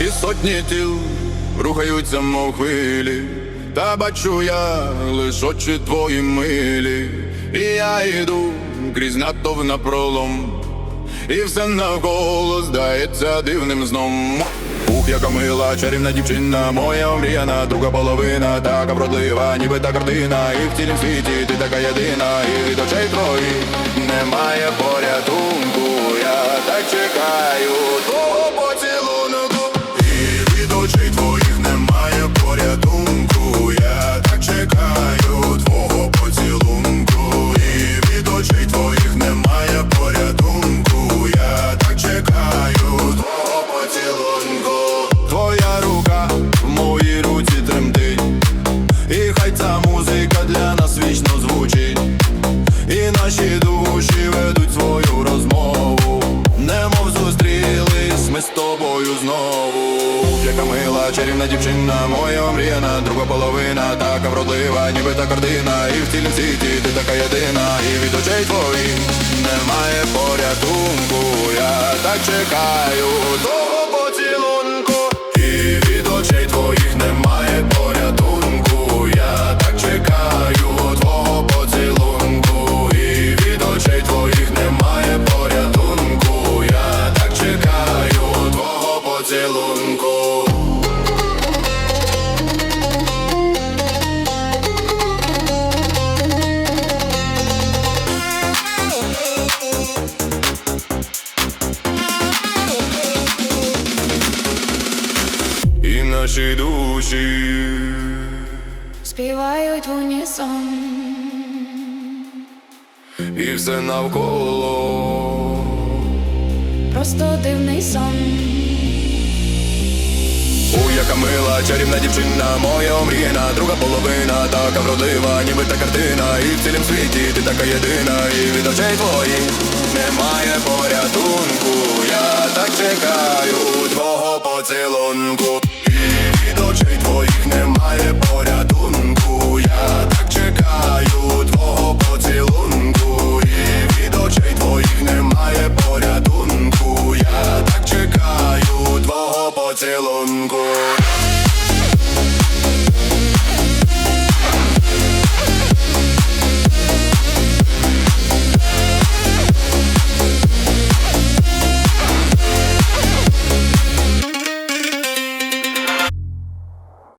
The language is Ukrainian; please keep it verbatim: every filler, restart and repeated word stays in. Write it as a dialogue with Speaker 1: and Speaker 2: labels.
Speaker 1: і сотні тіл рухаються, мов хвилі, та бачу я лиш очі твої милі. І я йду крізь натовп напролом, і все навколо здається дивним сном. Ух, яка мила, чарівна дівчина, моя омріяна друга половина, така вродлива, ніби та картина, і в цілім світі ти така єдина, і від очей твоїх немає порятунку. Я так чекаю твого поцілунку, і від очей твоїх немає порятунку. Я так чекаю твого поцілунку, і від очей твоїх немає порятунку. Я так чекаю твого поцілунку. Твоя рука в моїй руці тремтить, і хай ця музика для нас вічно звучить, і наші душі ведуть свою розмову, немов зустрілись ми з тобою знову. Яка мила, чарівна дівчина, моя омріяна друга половина, така вродлива, ніби та картина, і в цілім світі ти така єдина, і від очей твоїх немає порятунку. Я так чекаю твого поцілунку, і від очей твоїх немає порятунку. Я так чекаю твого поцілунку, і від очей твоїх немає порятунку. Я так чекаю твого поцілунку. І наші душі
Speaker 2: співають в унісон,
Speaker 1: і все навколо
Speaker 2: просто дивний сон.
Speaker 1: О, яка мила, чарівна дівчина, моя омріяна друга половина, така вродлива, ніби та картина, і в цілім світі ти така єдина, і від очей твоїх немає порятунку. Я так чекаю твого поцілунку, і від очей твоїх немає порятунку. Я так чекаю твого поцілунку, і від очей твоїх немає порятунку. Я так чекаю твого поцілунку.